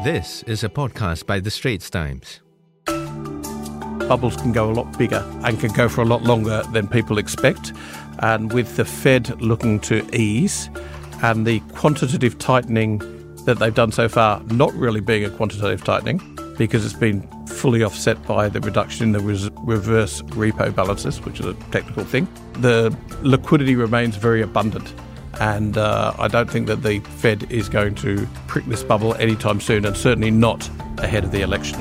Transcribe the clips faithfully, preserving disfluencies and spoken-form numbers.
This is a podcast by The Straits Times. Bubbles can go a lot bigger and can go for a lot longer than people expect. And with the Fed looking to ease and the quantitative tightening that they've done so far not really being a quantitative tightening because it's been fully offset by the reduction in the res- reverse repo balances, which is a technical thing, the liquidity remains very abundant. And uh, I don't think that the Fed is going to prick this bubble anytime soon, and certainly not ahead of the election.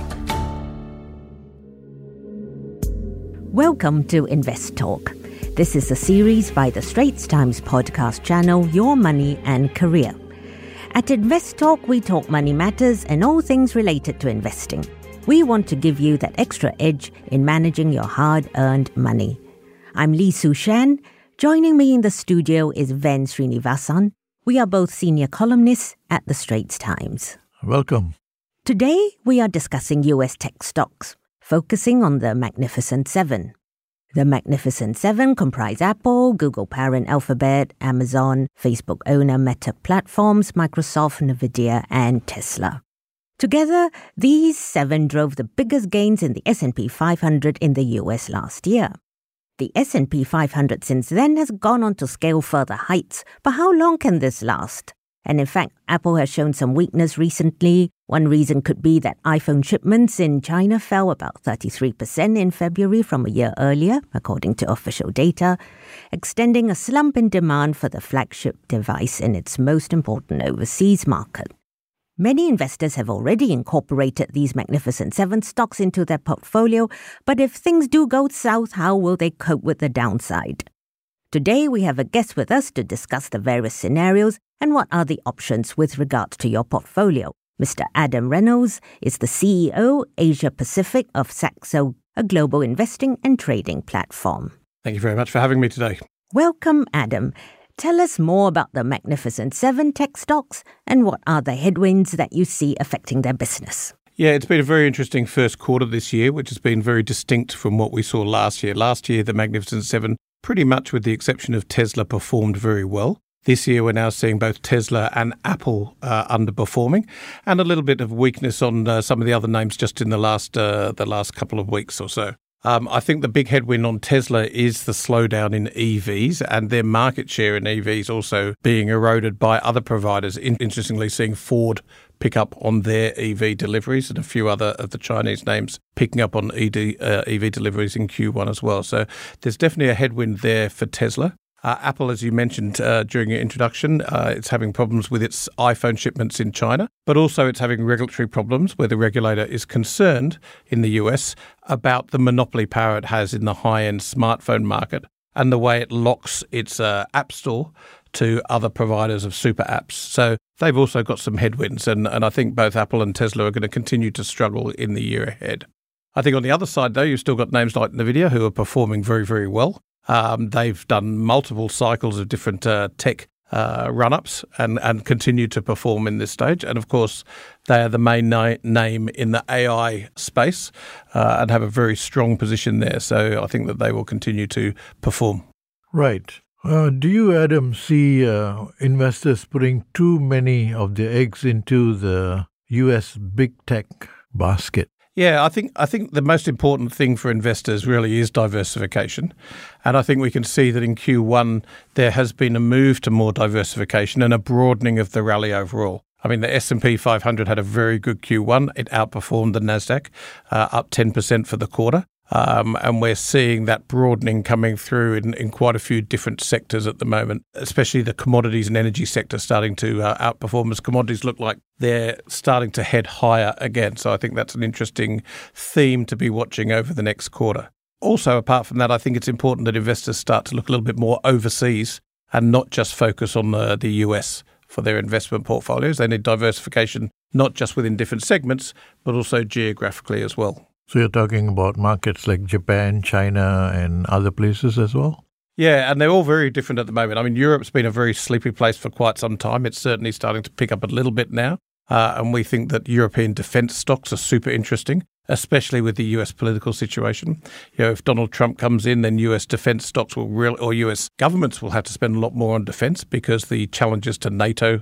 Welcome to Invest Talk. This is a series by the Straits Times podcast channel, Your Money and Career. At Invest Talk, we talk money matters and all things related to investing. We want to give you that extra edge in managing your hard-earned money. I'm Lee Su Shan. Joining me in the studio is Ven Srinivasan. We are both senior columnists at the Straits Times. Welcome. Today, we are discussing U S tech stocks, focusing on the Magnificent Seven. The Magnificent Seven comprise Apple, Google parent Alphabet, Amazon, Facebook owner Meta Platforms, Microsoft, Nvidia, and Tesla. Together, these seven drove the biggest gains in the S and P five hundred in the U S last year. The S and P five hundred since then has gone on to scale further heights, but how long can this last? And in fact, Apple has shown some weakness recently. One reason could be that iPhone shipments in China fell about thirty-three percent in February from a year earlier, according to official data, extending a slump in demand for the flagship device in its most important overseas market. Many investors have already incorporated these Magnificent Seven stocks into their portfolio, but if things do go south, how will they cope with the downside? Today, we have a guest with us to discuss the various scenarios and what are the options with regards to your portfolio. Mister Adam Reynolds is the C E O, Asia Pacific of Saxo, a global investing and trading platform. Thank you very much for having me today. Welcome, Adam. Tell us more about the Magnificent Seven tech stocks and what are the headwinds that you see affecting their business. Yeah, it's been a very interesting first quarter this year, which has been very distinct from what we saw last year. Last year, the Magnificent Seven, pretty much with the exception of Tesla, performed very well. This year, we're now seeing both Tesla and Apple uh, underperforming, and a little bit of weakness on uh, some of the other names just in the last uh, the last couple of weeks or so. Um, I think the big headwind on Tesla is the slowdown in E Vs and their market share in E Vs also being eroded by other providers. In- interestingly, seeing Ford pick up on their E V deliveries and a few other of the Chinese names picking up on E D, uh, E V deliveries in Q one as well. So there's definitely a headwind there for Tesla. Uh, Apple, as you mentioned uh, during your introduction, uh, it's having problems with its iPhone shipments in China, but also it's having regulatory problems where the regulator is concerned in the U S about the monopoly power it has in the high-end smartphone market and the way it locks its uh, app store to other providers of super apps. So they've also got some headwinds, and, and I think both Apple and Tesla are going to continue to struggle in the year ahead. I think on the other side, though, you've still got names like Nvidia who are performing very, very well. Um, they've done multiple cycles of different uh, tech uh, run-ups and, and continue to perform in this stage. And, of course, they are the main na- name in the A I space uh, and have a very strong position there. So I think that they will continue to perform. Right. Uh, do you, Adam, see uh, investors putting too many of their eggs into the U S big tech basket? Yeah, I think I think the most important thing for investors really is diversification. And I think we can see that in Q one there has been a move to more diversification and a broadening of the rally overall. I mean, the S and P five hundred had a very good Q one. It outperformed the Nasdaq, uh, up ten percent for the quarter. Um, and we're seeing that broadening coming through in, in quite a few different sectors at the moment, especially the commodities and energy sector starting to uh, outperform as commodities look like they're starting to head higher again. So I think that's an interesting theme to be watching over the next quarter. Also, apart from that, I think it's important that investors start to look a little bit more overseas and not just focus on the, the U S for their investment portfolios. They need diversification, not just within different segments, but also geographically as well. So you're talking about markets like Japan, China, and other places as well? Yeah, and they're all very different at the moment. I mean, Europe's been a very sleepy place for quite some time. It's certainly starting to pick up a little bit now. Uh, and we think that European defence stocks are super interesting, especially with the U S political situation. You know, if Donald Trump comes in, then U S defence stocks will really, or U S governments will have to spend a lot more on defence because the challenges to NATO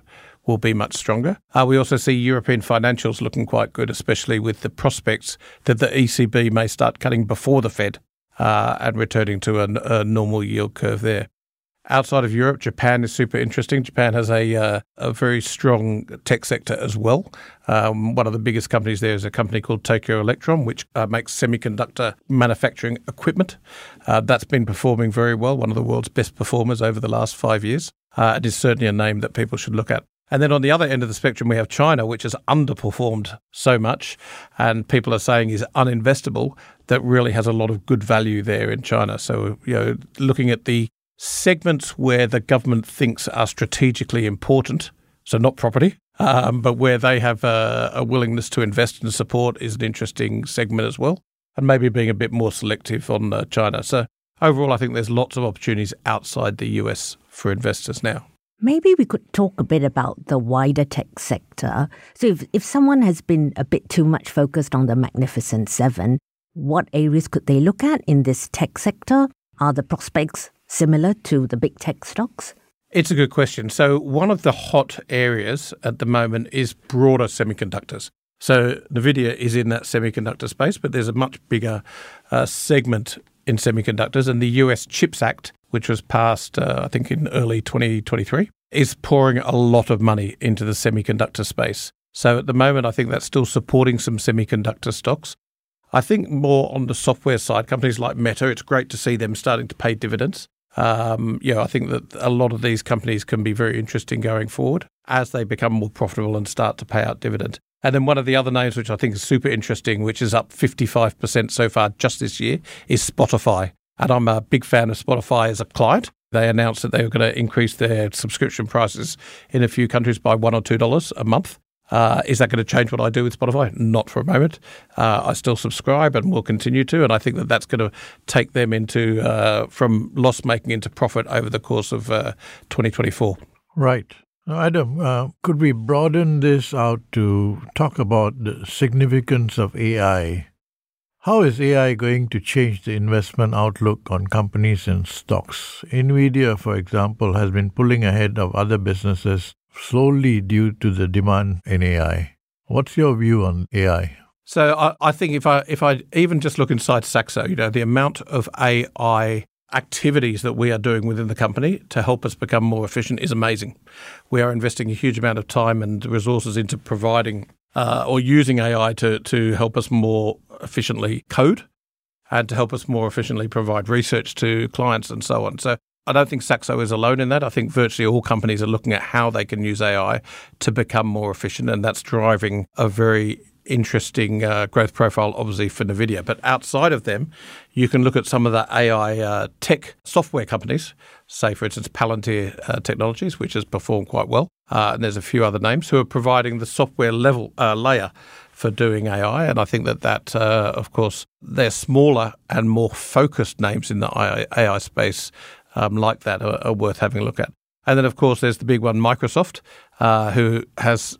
will be much stronger. Uh, we also see European financials looking quite good, especially with the prospects that the E C B may start cutting before the Fed uh, and returning to a, a normal yield curve there. Outside of Europe, Japan is super interesting. Japan has a uh, a very strong tech sector as well. Um, one of the biggest companies there is a company called Tokyo Electron, which uh, makes semiconductor manufacturing equipment. Uh, that's been performing very well, one of the world's best performers over the last five years. Uh, it is certainly a name that people should look at. And then on the other end of the spectrum, we have China, which has underperformed so much and people are saying is uninvestable, that really has a lot of good value there in China. So, you know, looking at the segments where the government thinks are strategically important, so not property, um, but where they have a, a willingness to invest and support is an interesting segment as well, and maybe being a bit more selective on uh, China. So overall, I think there's lots of opportunities outside the U S for investors now. Maybe we could talk a bit about the wider tech sector. So if, if someone has been a bit too much focused on the Magnificent Seven, what areas could they look at in this tech sector? Are the prospects similar to the big tech stocks? It's a good question. So one of the hot areas at the moment is broader semiconductors. So NVIDIA is in that semiconductor space, but there's a much bigger uh, segment in semiconductors. And the U S CHIPS Act, which was passed, uh, I think, in early twenty twenty-three, is pouring a lot of money into the semiconductor space. So at the moment, I think that's still supporting some semiconductor stocks. I think more on the software side, companies like Meta, it's great to see them starting to pay dividends. Um, yeah, I think that a lot of these companies can be very interesting going forward as they become more profitable and start to pay out dividend. And then one of the other names which I think is super interesting, which is up fifty-five percent so far just this year, is Spotify. And I'm a big fan of Spotify as a client. They announced that they were going to increase their subscription prices in a few countries by one or two dollars a month. Uh, is that going to change what I do with Spotify? Not for a moment. Uh, I still subscribe and will continue to, and I think that that's going to take them into uh, from loss making into profit over the course of uh, twenty twenty-four. Right. Now, Adam, uh, could we broaden this out to talk about the significance of A I? How is A I going to change the investment outlook on companies and stocks? NVIDIA, for example, has been pulling ahead of other businesses solely due to the demand in A I. What's your view on A I? So I, I think if I if I even just look inside Saxo, you know, the amount of A I activities that we are doing within the company to help us become more efficient is amazing. We are investing a huge amount of time and resources into providing uh, or using A I to to help us more efficiently code and to help us more efficiently provide research to clients and so on. So I don't think Saxo is alone in that. I think virtually all companies are looking at how they can use A I to become more efficient, and that's driving a very interesting uh, growth profile, obviously, for NVIDIA. But outside of them, you can look at some of the A I uh, tech software companies, say, for instance, Palantir uh, Technologies, which has performed quite well. Uh, and there's a few other names who are providing the software level uh, layer for doing A I. And I think that that, uh, of course, they're smaller and more focused names in the A I space um, like that are, are worth having a look at. And then, of course, there's the big one, Microsoft, uh, who has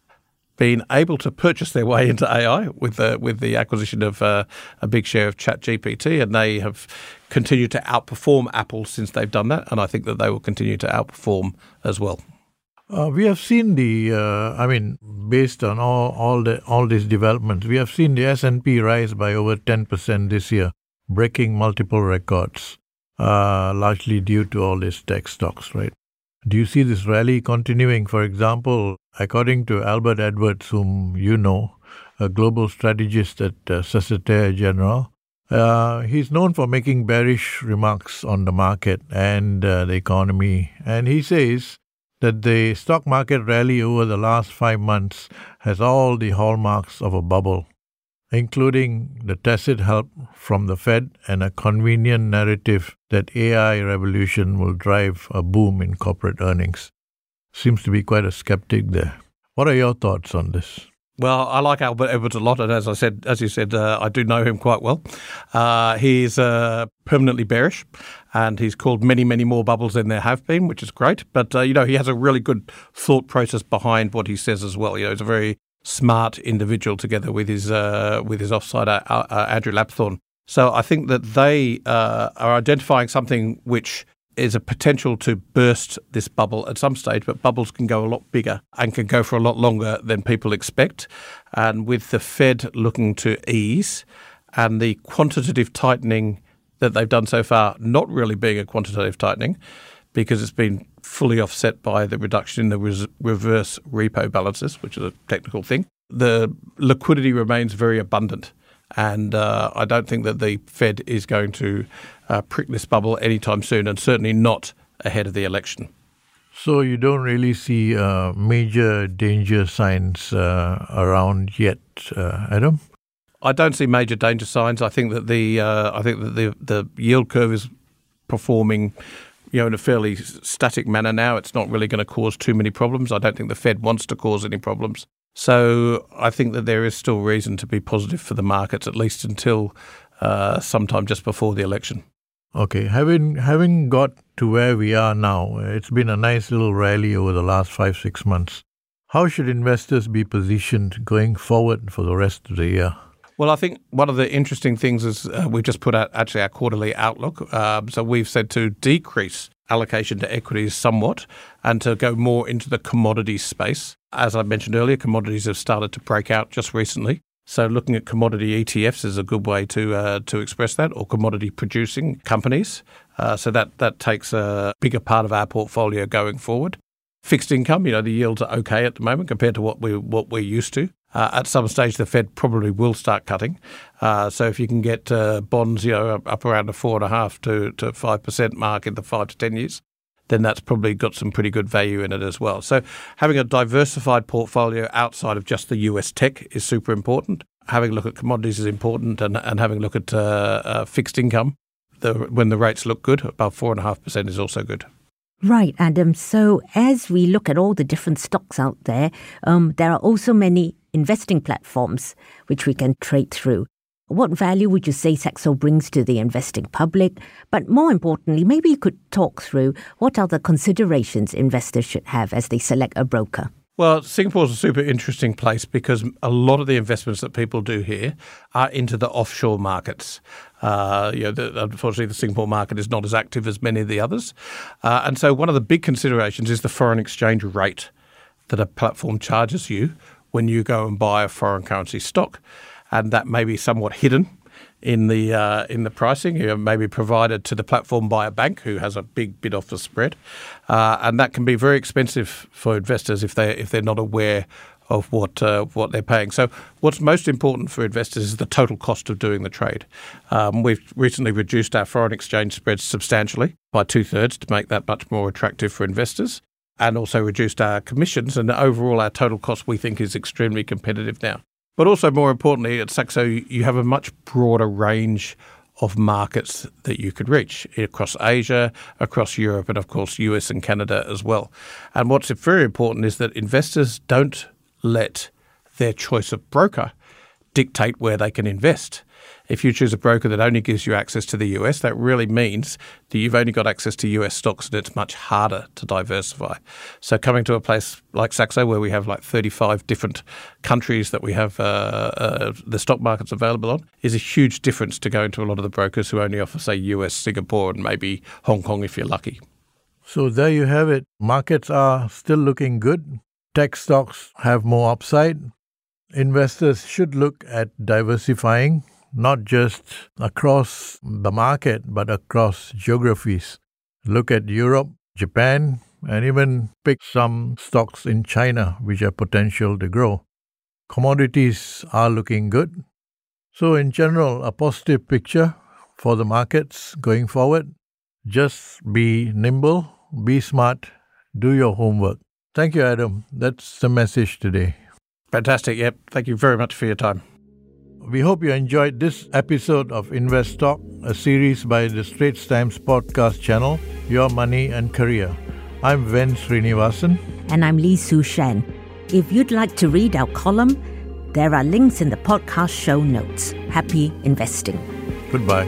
been able to purchase their way into A I with the, with the acquisition of uh, a big share of ChatGPT, and they have continued to outperform Apple since they've done that, and I think that they will continue to outperform as well. Uh, we have seen the, uh, I mean, based on all all the all these developments, we have seen the S and P rise by over ten percent this year, breaking multiple records, uh, largely due to all these tech stocks, right? Do you see this rally continuing? For example, according to Albert Edwards, whom you know, a global strategist at uh, Societe Generale, uh, he's known for making bearish remarks on the market and uh, the economy. And he says that the stock market rally over the last five months has all the hallmarks of a bubble, including the tacit help from the Fed and a convenient narrative that A I revolution will drive a boom in corporate earnings. Seems to be quite a skeptic there. What are your thoughts on this? Well, I like Albert Edwards a lot, and as I said, as you said, uh, I do know him quite well. Uh, he's uh, permanently bearish, and he's called many, many more bubbles than there have been, which is great. But uh, you know, he has a really good thought process behind what he says as well. You know, he's a very smart individual, together with his uh, with his offsider uh, uh, Andrew Lapthorne. So I think that they uh, are identifying something which is a potential to burst this bubble at some stage, but bubbles can go a lot bigger and can go for a lot longer than people expect. And with the Fed looking to ease and the quantitative tightening that they've done so far not really being a quantitative tightening because it's been fully offset by the reduction in the res- reverse repo balances, which is a technical thing, the liquidity remains very abundant. And uh, I don't think that the Fed is going to uh, prick this bubble anytime soon, and certainly not ahead of the election. So you don't really see uh, major danger signs uh, around yet, uh, Adam? I don't see major danger signs. I think that the uh, I think that the the yield curve is performing, you know, in a fairly static manner now. It's not really going to cause too many problems. I don't think the Fed wants to cause any problems. So I think that there is still reason to be positive for the markets, at least until uh, sometime just before the election. Okay, having having got to where we are now, it's been a nice little rally over the last five, six months. How should investors be positioned going forward for the rest of the year? Well, I think one of the interesting things is uh, we've just put out actually our quarterly outlook. Um, so we've said to decrease allocation to equities somewhat and to go more into the commodities space. As I mentioned earlier, commodities have started to break out just recently. So looking at commodity E T Fs is a good way to uh, to express that, or commodity producing companies. Uh, so that, that takes a bigger part of our portfolio going forward. Fixed income, you know, the yields are okay at the moment compared to what we what we're used to. Uh, at some stage, the Fed probably will start cutting. Uh, so if you can get uh, bonds, you know, up around the four and a half to to five percent mark in the five to ten years, then that's probably got some pretty good value in it as well. So having a diversified portfolio outside of just the U S tech is super important. Having a look at commodities is important, and, and having a look at uh, uh, fixed income, the, when the rates look good, above four and a half percent is also good. Right, Adam. So as we look at all the different stocks out there, um, there are also many investing platforms which we can trade through. What value would you say Saxo brings to the investing public? But more importantly, maybe you could talk through what are the considerations investors should have as they select a broker. Well, Singapore's a super interesting place because a lot of the investments that people do here are into the offshore markets. Uh, you know, the, unfortunately, the Singapore market is not as active as many of the others. Uh, and so one of the big considerations is the foreign exchange rate that a platform charges you when you go and buy a foreign currency stock. And that may be somewhat hidden in the uh, in the pricing, you know, maybe provided to the platform by a bank who has a big bid offer spread, uh, and that can be very expensive for investors if they if they're not aware of what uh, what they're paying. So what's most important for investors is the total cost of doing the trade. Um, we've recently reduced our foreign exchange spreads substantially by two thirds to make that much more attractive for investors, and also reduced our commissions. And overall, our total cost we think is extremely competitive now. But also, more importantly, at Saxo, you have a much broader range of markets that you could reach across Asia, across Europe, and of course, U S and Canada as well. And what's very important is that investors don't let their choice of broker dictate where they can invest. If you choose a broker that only gives you access to the U S, that really means that you've only got access to U S stocks and it's much harder to diversify. So coming to a place like Saxo where we have like thirty-five different countries that we have uh, uh, the stock markets available on is a huge difference to going to a lot of the brokers who only offer, say, U S, Singapore and maybe Hong Kong if you're lucky. So there you have it. Markets are still looking good. Tech stocks have more upside. Investors should look at diversifying, not just across the market, but across geographies. Look at Europe, Japan, and even pick some stocks in China, which have potential to grow. Commodities are looking good. So in general, a positive picture for the markets going forward. Just be nimble, be smart, do your homework. Thank you, Adam. That's the message today. Fantastic. Yep. Thank you very much for your time. We hope you enjoyed this episode of Invest Talk, a series by the Straits Times podcast channel, Your Money and Career. I'm Ven Srinivasan. And I'm Lee Su Shan. If you'd like to read our column, there are links in the podcast show notes. Happy investing. Goodbye.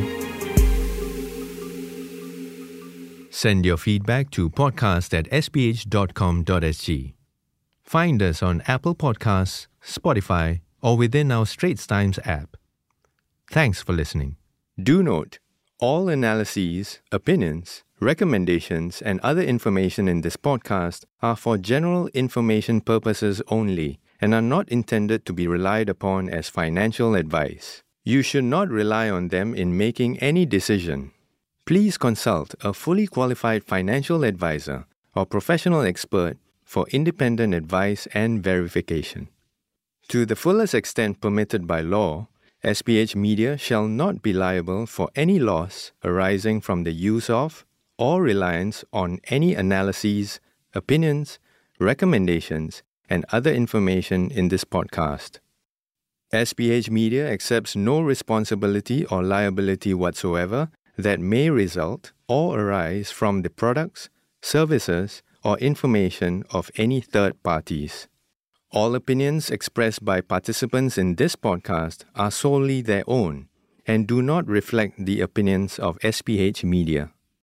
Send your feedback to podcast at s p h dot com dot s g. Find us on Apple Podcasts, Spotify, or within our Straits Times app. Thanks for listening. Do note, all analyses, opinions, Recommendations and other information in this podcast are for general information purposes only and are not intended to be relied upon as financial advice. You should not rely on them in making any decision. Please consult a fully qualified financial advisor or professional expert for independent advice and verification. To the fullest extent permitted by law, S P H Media shall not be liable for any loss arising from the use of or reliance on any analyses, opinions, recommendations, and other information in this podcast. S P H Media accepts no responsibility or liability whatsoever that may result or arise from the products, services, or information of any third parties. All opinions expressed by participants in this podcast are solely their own and do not reflect the opinions of S P H Media.